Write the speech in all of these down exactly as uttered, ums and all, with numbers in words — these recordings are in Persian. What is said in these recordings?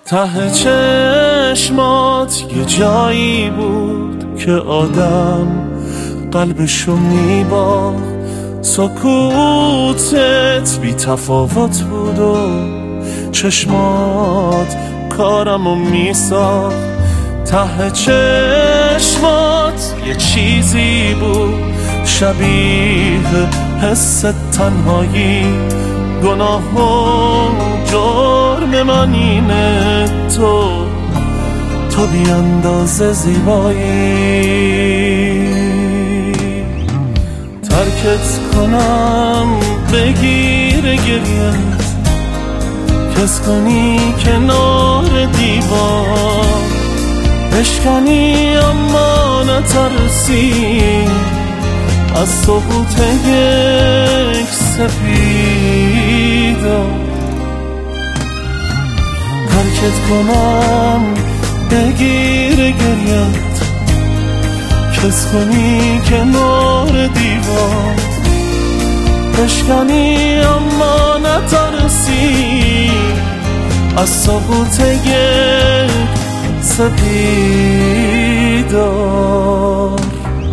ته چشمات یه جایی بود که آدم قلبشو میباخت، سکوتت بی تفاوت بود و چشمات کارمو میساخت. ته چشمات یه چیزی بود شبیه حس تنهایی، گناه و جرم من اینه تو تو بی اندازه زیبایی. ترکت کنم بگیر گریت، کس کنی کنار دیوار، بشکنی اما نترسی از سقوط یک سپیدار. ترکت کنم بگیر گریت، کس کنی کنار دیوار، بشکنی اما نترسی از سقوط یک سپیدار.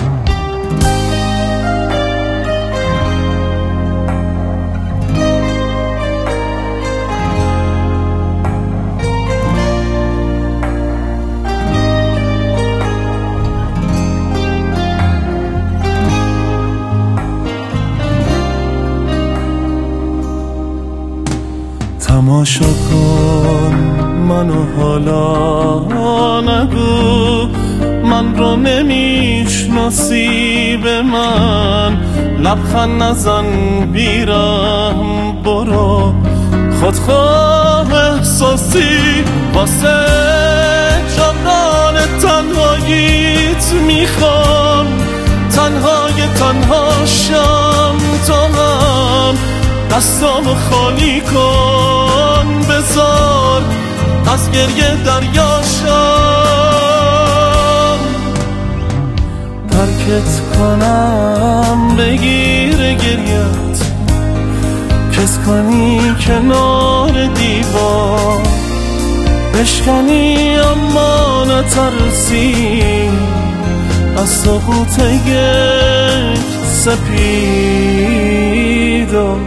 تماشا کن منو حالا، نگو من رو نمیشناسی، به من لبخند نزن بیرم، برو خودخواه احساسی واسه جبران تنهاییت میخوام. تنهای تنها شم تا هم دستامو خالی کن، بذار از گریه دریا شم. ترکت کنم بگیر گریت، کس کنی کنار دیوار، بشکنی اما نترسی از سقوط یک سپیدار.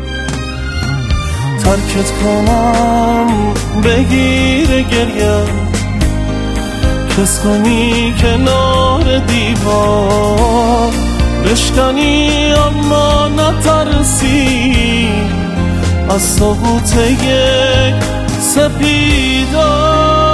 ترکت کنم بگیر گریت، کس کنی کنار دیوار، بشکنی اما نترسی از سقوط یک سپیدار.